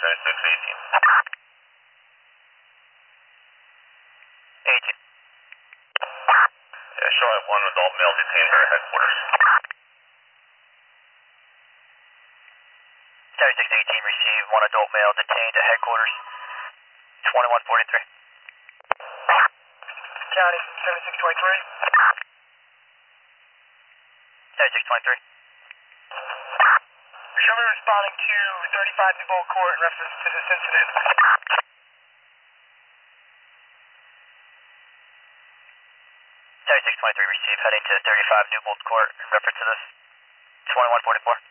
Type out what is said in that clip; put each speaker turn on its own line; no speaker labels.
3618. 18. Yeah, show I have one adult male detained here at headquarters.
3618 received, one adult male detained at headquarters. 2143.
County 7623.
7623.
Show me responding to 35 Newbold Court in reference to this incident.
7623 received, heading to 35 Newbold Court in reference to this. 2144.